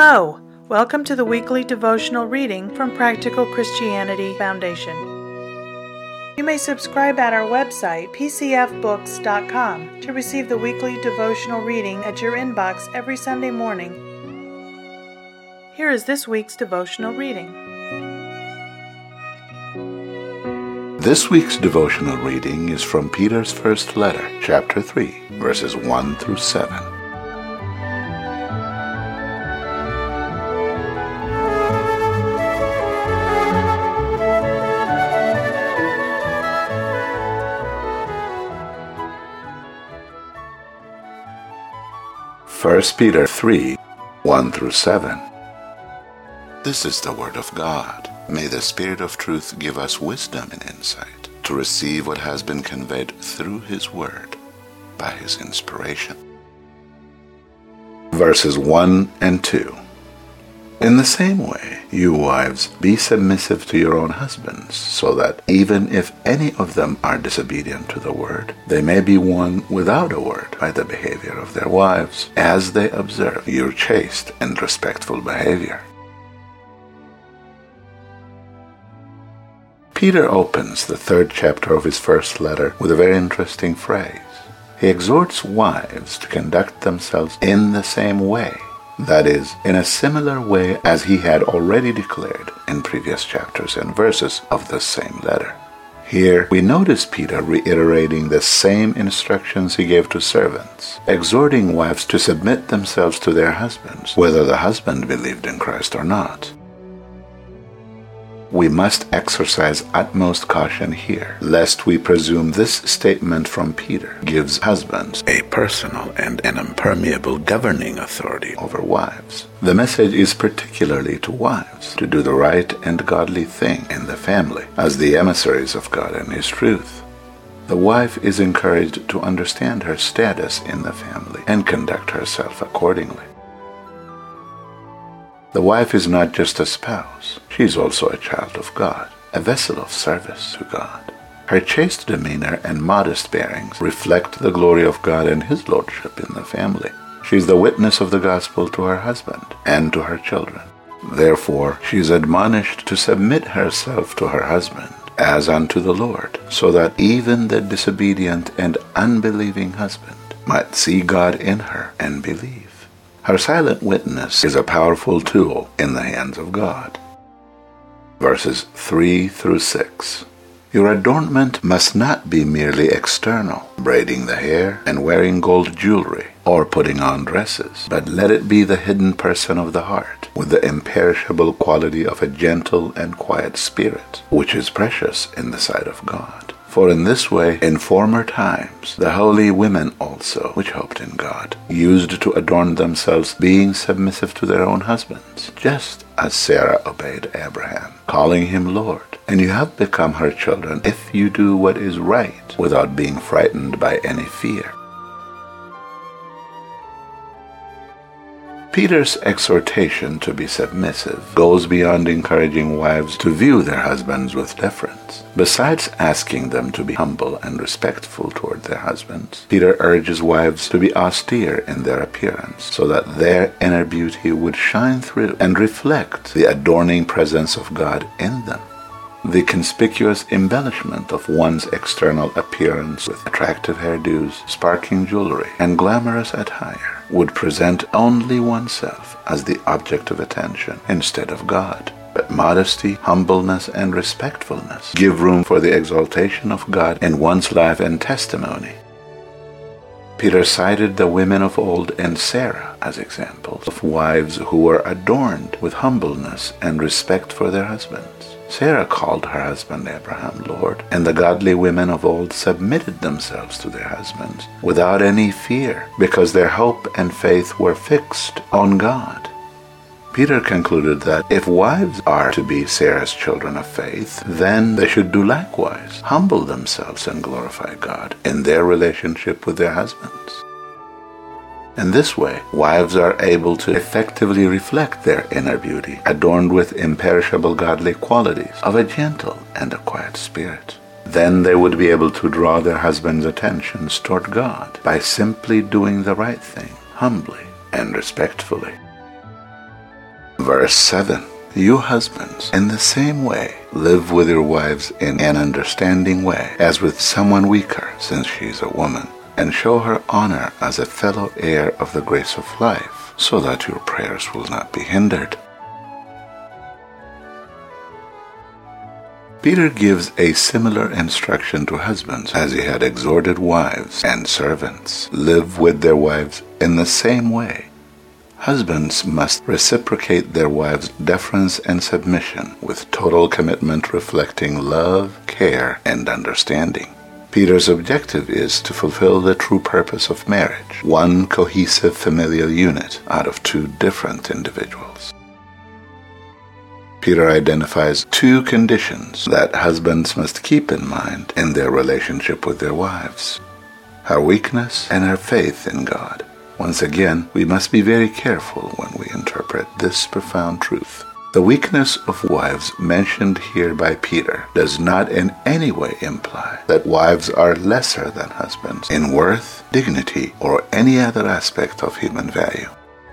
Hello! Welcome to the weekly devotional reading from Practical Christianity Foundation. You may subscribe at our website, pcfbooks.com, to receive the weekly devotional reading at your inbox every Sunday morning. Here is this week's devotional reading. This week's devotional reading is from Peter's first letter, chapter 3, verses 1 through 7. First Peter 3, 1 through 7. This is the word of God. May the Spirit of truth give us wisdom and insight to receive what has been conveyed through His word by His inspiration. Verses 1 and 2. In the same way, you wives, be submissive to your own husbands, so that even if any of them are disobedient to the word, they may be won without a word by the behavior of their wives, as they observe your chaste and respectful behavior. Peter opens the third chapter of his first letter with a very interesting phrase. He exhorts wives to conduct themselves in the same way, that is, in a similar way as he had already declared in previous chapters and verses of the same letter. Here we notice Peter reiterating the same instructions he gave to servants, exhorting wives to submit themselves to their husbands, whether the husband believed in Christ or not. We must exercise utmost caution here, lest we presume this statement from Peter gives husbands a personal and an impermeable governing authority over wives. The message is particularly to wives to do the right and godly thing in the family as the emissaries of God and His truth. The wife is encouraged to understand her status in the family and conduct herself accordingly. The wife is not just a spouse, she is also a child of God, a vessel of service to God. Her chaste demeanor and modest bearings reflect the glory of God and His lordship in the family. She is the witness of the gospel to her husband and to her children. Therefore, she is admonished to submit herself to her husband as unto the Lord, so that even the disobedient and unbelieving husband might see God in her and believe. Her silent witness is a powerful tool in the hands of God. Verses 3 through 6. Your adornment must not be merely external, braiding the hair and wearing gold jewelry, or putting on dresses, but let it be the hidden person of the heart, with the imperishable quality of a gentle and quiet spirit, which is precious in the sight of God. For in this way, in former times, the holy women also, which hoped in God, used to adorn themselves, being submissive to their own husbands, just as Sarah obeyed Abraham, calling him Lord. And you have become her children if you do what is right, without being frightened by any fear. Peter's exhortation to be submissive goes beyond encouraging wives to view their husbands with deference. Besides asking them to be humble and respectful toward their husbands, Peter urges wives to be austere in their appearance, so that their inner beauty would shine through and reflect the adorning presence of God in them. The conspicuous embellishment of one's external appearance with attractive hairdos, sparkling jewelry, and glamorous attire would present only oneself as the object of attention instead of God. But modesty, humbleness, and respectfulness give room for the exaltation of God in one's life and testimony. Peter cited the women of old and Sarah as examples of wives who were adorned with humbleness and respect for their husbands. Sarah called her husband Abraham Lord, and the godly women of old submitted themselves to their husbands without any fear, because their hope and faith were fixed on God. Peter concluded that if wives are to be Sarah's children of faith, then they should do likewise, humble themselves and glorify God in their relationship with their husbands. In this way, wives are able to effectively reflect their inner beauty, adorned with imperishable godly qualities of a gentle and a quiet spirit. Then they would be able to draw their husband's attentions toward God by simply doing the right thing, humbly and respectfully. Verse 7. You husbands, in the same way, live with your wives in an understanding way, as with someone weaker, since she is a woman, and show her honor as a fellow heir of the grace of life, so that your prayers will not be hindered. Peter gives a similar instruction to husbands as he had exhorted wives and servants. Live with their wives in the same way. Husbands must reciprocate their wives' deference and submission with total commitment reflecting love, care, and understanding. Peter's objective is to fulfill the true purpose of marriage, one cohesive familial unit out of two different individuals. Peter identifies two conditions that husbands must keep in mind in their relationship with their wives: her weakness and her faith in God. Once again, we must be very careful when we interpret this profound truth. The weakness of wives mentioned here by Peter does not in any way imply that wives are lesser than husbands in worth, dignity, or any other aspect of human value.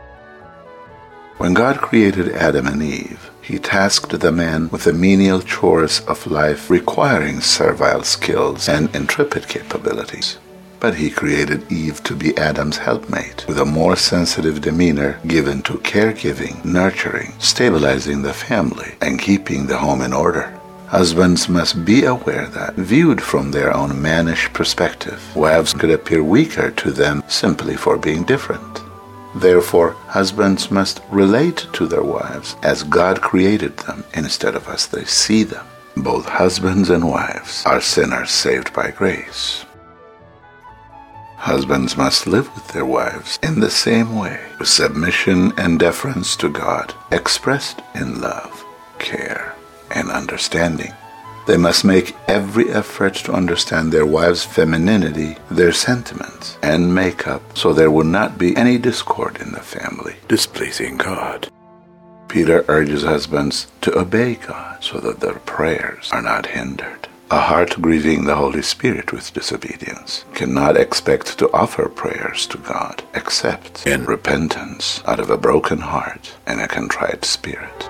When God created Adam and Eve, He tasked the man with the menial chores of life requiring servile skills and intrepid capabilities. But He created Eve to be Adam's helpmate, with a more sensitive demeanor given to caregiving, nurturing, stabilizing the family, and keeping the home in order. Husbands must be aware that, viewed from their own mannish perspective, wives could appear weaker to them simply for being different. Therefore, husbands must relate to their wives as God created them instead of as they see them. Both husbands and wives are sinners saved by grace. Husbands must live with their wives in the same way, with submission and deference to God, expressed in love, care, and understanding. They must make every effort to understand their wives' femininity, their sentiments, and makeup, so there will not be any discord in the family, displeasing God. Peter urges husbands to obey God so that their prayers are not hindered. A heart grieving the Holy Spirit with disobedience cannot expect to offer prayers to God except in repentance out of a broken heart and a contrite spirit.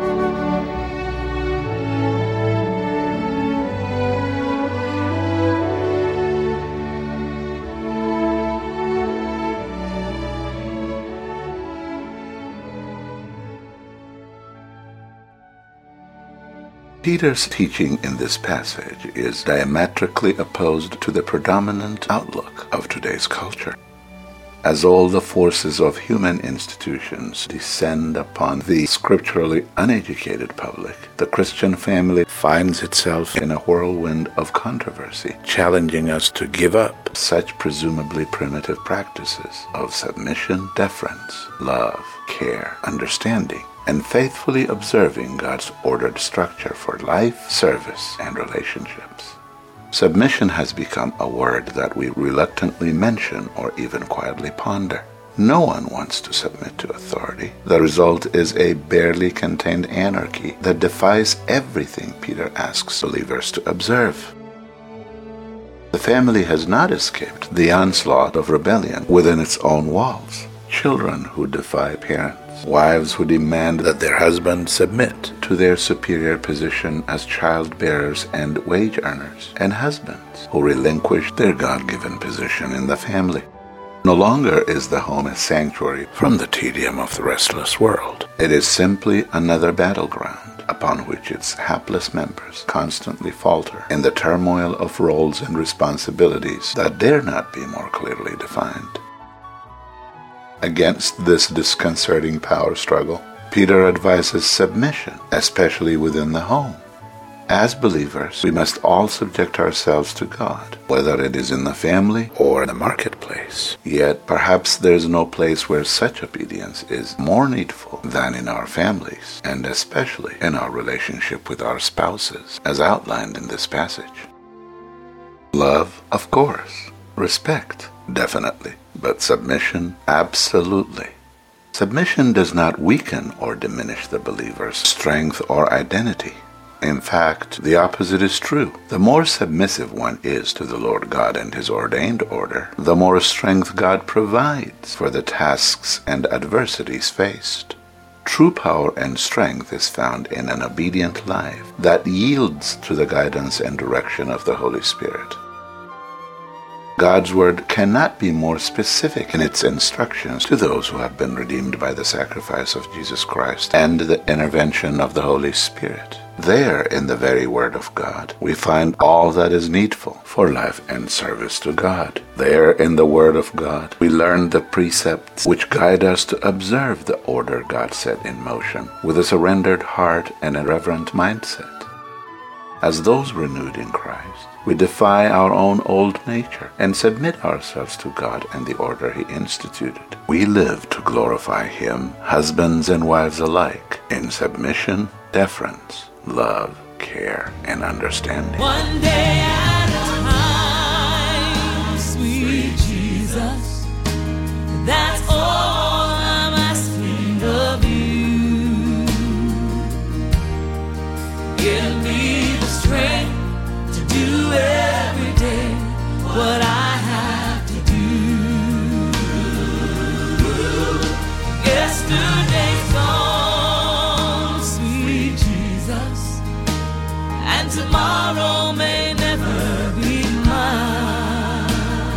Peter's teaching in this passage is diametrically opposed to the predominant outlook of today's culture. As all the forces of human institutions descend upon the scripturally uneducated public, the Christian family finds itself in a whirlwind of controversy, challenging us to give up such presumably primitive practices of submission, deference, love, care, understanding, and faithfully observing God's ordered structure for life, service, and relationships. Submission has become a word that we reluctantly mention or even quietly ponder. No one wants to submit to authority. The result is a barely contained anarchy that defies everything Peter asks believers to observe. The family has not escaped the onslaught of rebellion within its own walls. Children who defy parents, wives who demand that their husbands submit to their superior position as child-bearers and wage earners, and husbands who relinquish their God-given position in the family. No longer is the home a sanctuary from the tedium of the restless world. It is simply another battleground upon which its hapless members constantly falter in the turmoil of roles and responsibilities that dare not be more clearly defined. Against this disconcerting power struggle, Peter advises submission, especially within the home. As believers, we must all subject ourselves to God, whether it is in the family or in the marketplace. Yet perhaps there is no place where such obedience is more needful than in our families, and especially in our relationship with our spouses, as outlined in this passage. Love, of course. Respect, definitely. But submission, absolutely. Submission does not weaken or diminish the believer's strength or identity. In fact, the opposite is true. The more submissive one is to the Lord God and His ordained order, the more strength God provides for the tasks and adversities faced. True power and strength is found in an obedient life that yields to the guidance and direction of the Holy Spirit. God's Word cannot be more specific in its instructions to those who have been redeemed by the sacrifice of Jesus Christ and the intervention of the Holy Spirit. There, in the very Word of God, we find all that is needful for life and service to God. There, in the Word of God, we learn the precepts which guide us to observe the order God set in motion with a surrendered heart and a reverent mindset. As those renewed in Christ, we defy our own old nature and submit ourselves to God and the order He instituted. We live to glorify Him, husbands and wives alike, in submission, deference, love, care, and understanding. One day at a time, sweet Jesus, that's all I'm asking of you. Give me the strength to do every day what I have to do. Yesterday's gone, sweet Jesus, and tomorrow may never be mine.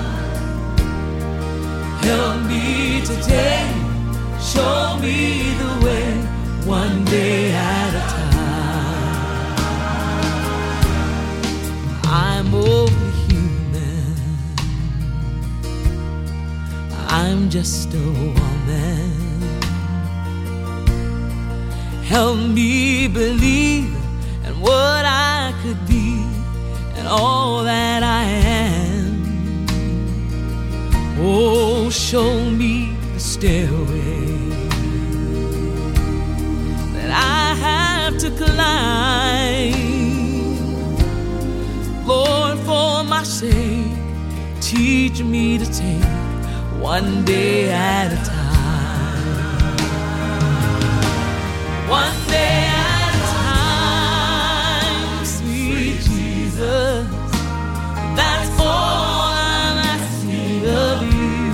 Help me today, show me the way, one day at a time. I'm only human, I'm just a woman. Help me believe in what I could be and all that I am. Oh, show me the stairway that I have to climb. Lord, for my sake, teach me to take one day at a time. One day at a time, sweet Jesus, that's all I'm asking of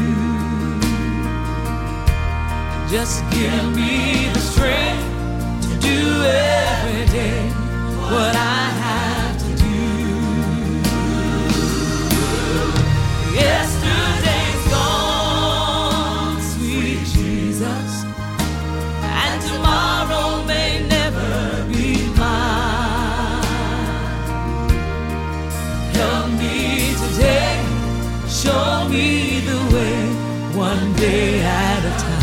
you. Just give me the strength to do every day what I have to do. Yesterday's gone, sweet Jesus, and tomorrow may never be mine. Help me today, show me the way, one day at a time.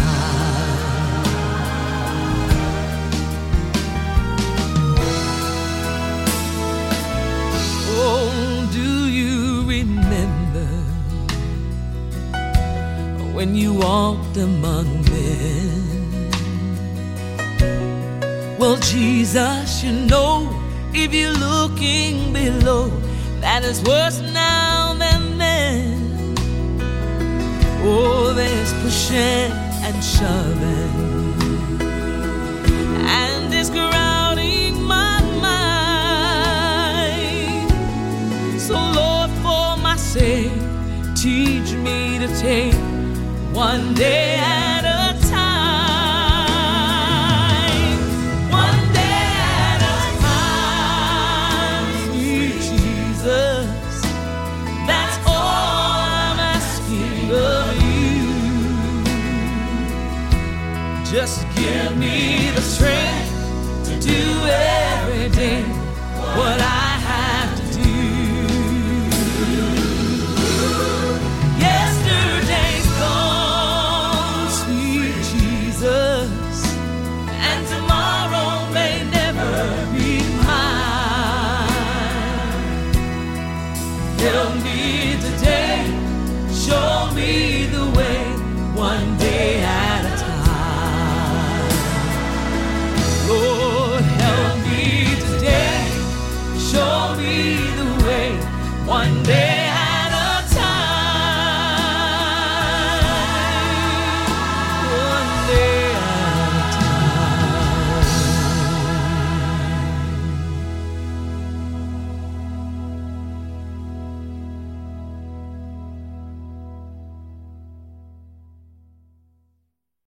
Oh, do you remember when you walked among men? Well, Jesus, you know, if you're looking below, that is worse now than then. Oh, there's pushing and shoving, and it's crowding my mind. So, Lord, for my sake, teach me to take one day at a time. One day at a time, sweet Jesus, that's all I'm asking of you. Just give me the strength to do every day what I have to do. Yesterday's gone, sweet Jesus, and tomorrow may never be mine. Help me today, show me the way, one day at a time. Lord, help me today, show me the way, one day